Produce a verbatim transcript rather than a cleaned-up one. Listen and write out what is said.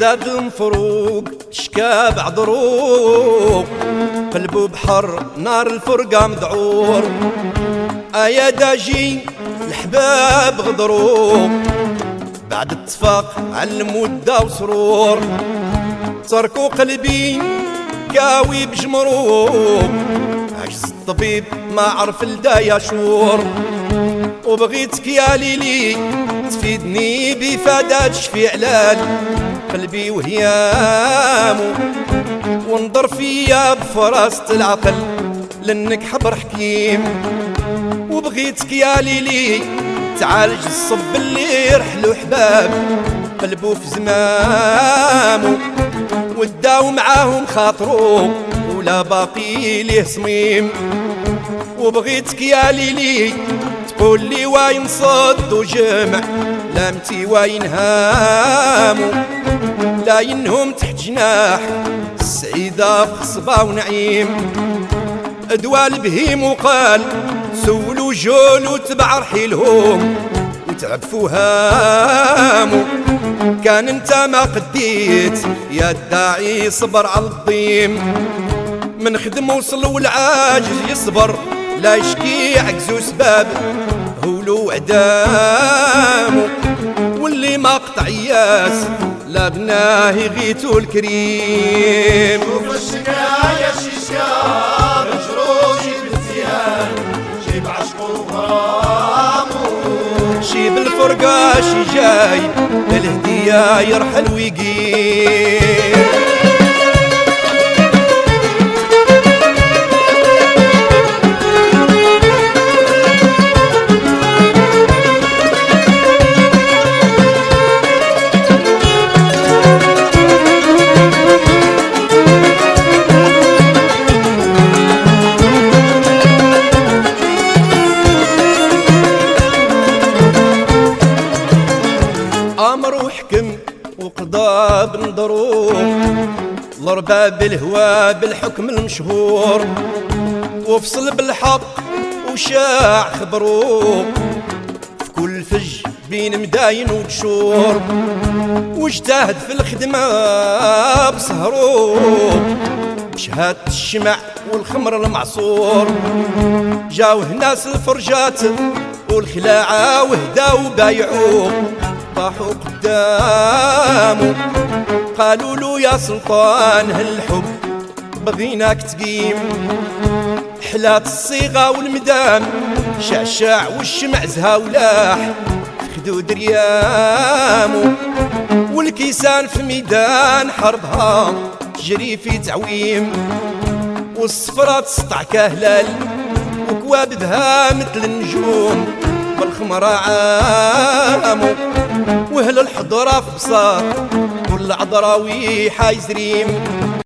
زاد المفروق شكا بعضروق قلبو بحر نار الفرقة مذعور ايا داجي الحباب غضروق بعد اتفاق على المدة وسرور تركو قلبي كاوي بجمروق عجز الطبيب ما عرف الدايا شور وبغيتك يا ليلي تفيدني بفداد شفي علال قلبي وهيامو وانظر فيا بفراسة العقل لانك حبر حكيم وبغيتك يا ليلي تعالج الصب اللي رحلو حباب قلبو في زمامو وداو معاهم خاطرو ولا باقي ليه صميم وبغيتك يا ليلي تقول لي وين صد وجمع لامتي وين هامو لا ينهم تحت جناح السعيدة في خصبة ونعيم ادوى البهيم وقال سولوا جول وتبع رحيلهم وتعبفوا هامو كان انت ما قديت يا الداعي صبر على الضيم من خدم وصل والعاجز يصبر لا يشكي عجزو سباب هولو عدامو واللي ما قطع ياس لا بناه يغيتو الكريم شوف الشكاية شيشكا مجروش بالزيان جيب عشقو وغرامو شيب الفرقة شي جاي الهدية يرحل ويقيم امر وحكم وقضى بنضروب الارباب بالهوى بالحكم المشهور وفصل بالحق وشاع خبروه في كل فج بين مداين وجشور واجتهد في الخدمة بسهروه بشهادة الشمع والخمر المعصور جاوه ناس الفرجات والخلاعة وهداو بايعوه طاحوا قدامه قالوا له يا سلطان هالحب بغيناك تقيم حلات الصيغة والمدام شعشاع والشمع زها ولاح خدود ريامه والكيسان في ميدان حربها تجري في تعويم والصفرة تسطع كهلال وكوابدها مثل النجوم بالخمرة عامو وهل الحضرة في بساط والعضراوي حايزريم